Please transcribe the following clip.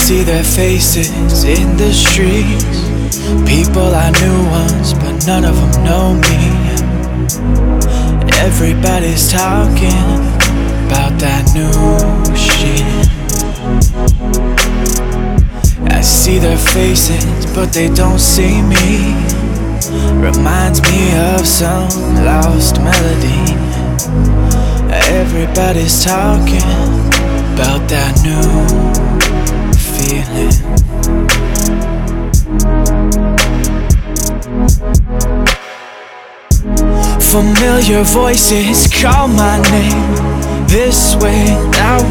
see their faces in the streets, people I knew once, but none of them know me. Everybody's talking about that new shit. I see their faces, but they don't see me. Reminds me of some lost melody. Everybody's talking about that new feeling. Familiar voices call my name this way, that